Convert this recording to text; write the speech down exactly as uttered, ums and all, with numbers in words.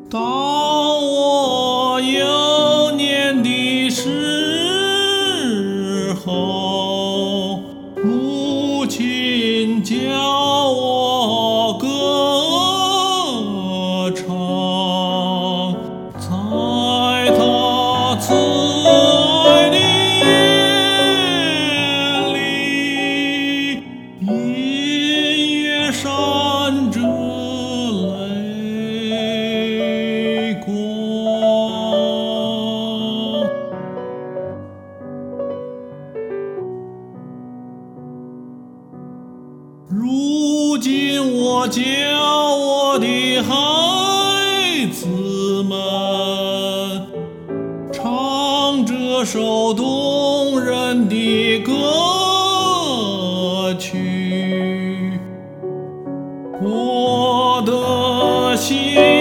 当我幼年的时候，母亲教我歌唱，在她慈爱的眼里，隐约闪着泪光。如今我教我的孩子们唱这首动人的歌曲，我的心